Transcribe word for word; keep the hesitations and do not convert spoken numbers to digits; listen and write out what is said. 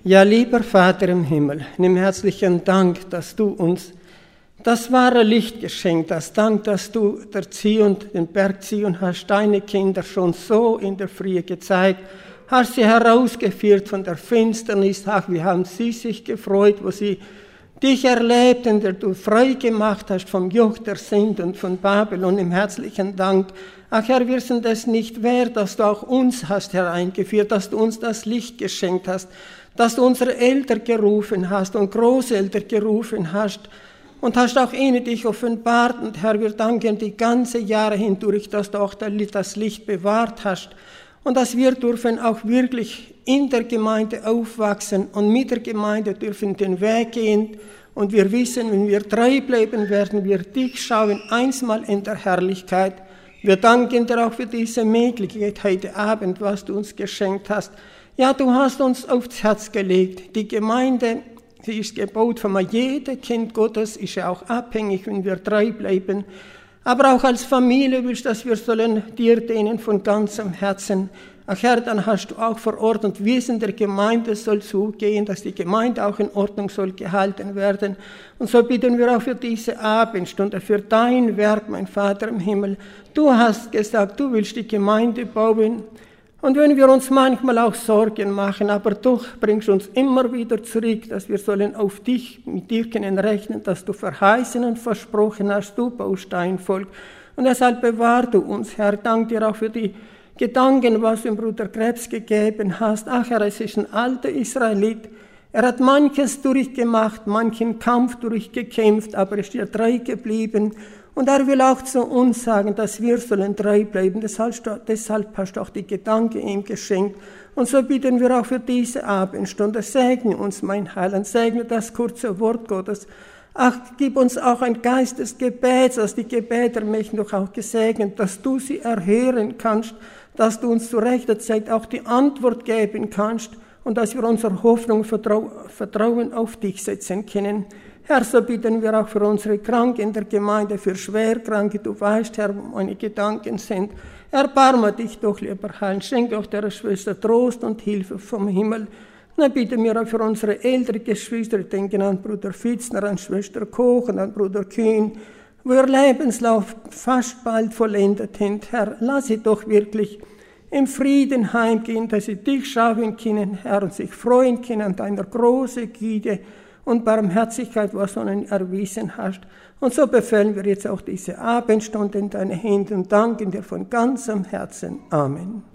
Ja, lieber Vater im Himmel, nimm herzlichen Dank, dass du uns das wahre Licht geschenkt hast. Dank, dass du der Zion, den Berg Zion hast, deine Kinder schon so in der Frühe gezeigt, hast sie herausgeführt von der Finsternis. Ach, wie haben sie sich gefreut, wo sie dich erlebten, der du frei gemacht hast vom Joch der Sünde und von Babylon. Im herzlichen Dank. Ach Herr, wir sind es nicht wert, dass du auch uns hast hereingeführt, dass du uns das Licht geschenkt hast, dass du unsere Eltern gerufen hast und Großeltern gerufen hast und hast auch ihnen dich offenbart. Und Herr, wir danken die ganzen Jahre hindurch, dass du auch das Licht bewahrt hast und dass wir dürfen auch wirklich in der Gemeinde aufwachsen und mit der Gemeinde dürfen den Weg gehen. Und wir wissen, wenn wir treu bleiben, werden wir dich schauen, einmal in der Herrlichkeit. Wir danken dir auch für diese Möglichkeit heute Abend, was du uns geschenkt hast. Ja, du hast uns aufs Herz gelegt. Die Gemeinde, sie ist gebaut von jedem Kind Gottes, ist ja auch abhängig, wenn wir treu bleiben. Aber auch als Familie willst du, dass wir sollen dir dienen von ganzem Herzen. Ach Herr, dann hast du auch verordnet, wie es in der Gemeinde soll zugehen, dass die Gemeinde auch in Ordnung soll gehalten werden. Und so bitten wir auch für diese Abendstunde, für dein Werk, mein Vater im Himmel. Du hast gesagt, du willst die Gemeinde bauen. Und wenn wir uns manchmal auch Sorgen machen, aber doch bringst du uns immer wieder zurück, dass wir sollen auf dich, mit dir können rechnen, dass du verheißen und versprochen hast, du baust dein Volk. Und deshalb bewahr du uns, Herr. Dank dir auch für die Gedanken, was du dem Bruder Krebs gegeben hast. Ach Herr, es ist ein alter Israelit. Er hat manches durchgemacht, manchen Kampf durchgekämpft, aber ist dir treu geblieben. Und er will auch zu uns sagen, dass wir sollen treu bleiben. Deshalb, deshalb hast du auch die Gedanken ihm geschenkt. Und so bitten wir auch für diese Abendstunde. Segne uns, mein Heiland, segne das kurze Wort Gottes. Ach, gib uns auch ein Geist des Gebets, dass die Gebete möchten doch auch gesegnet, dass du sie erhören kannst, dass du uns zu rechter Zeit auch die Antwort geben kannst und dass wir unsere Hoffnung und Vertrauen auf dich setzen können. Herr, so bitten wir auch für unsere Kranken in der Gemeinde, für Schwerkranke. Du weißt, Herr, wo meine Gedanken sind. Erbarme dich doch, lieber Herr, schenke auch der Schwester Trost und Hilfe vom Himmel. Dann bitten wir auch für unsere älteren Geschwister, denken an Bruder Fitzner, an Schwester Koch und an Bruder Kühn, wo ihr Lebenslauf fast bald vollendet sind. Herr, lass sie doch wirklich im Frieden heimgehen, dass sie dich schauen können, Herr, und sich freuen können an deiner großen Güte und Barmherzigkeit, was du ihnen erwiesen hast. Und so befehlen wir jetzt auch diese Abendstunde in deine Hände und danken dir von ganzem Herzen. Amen.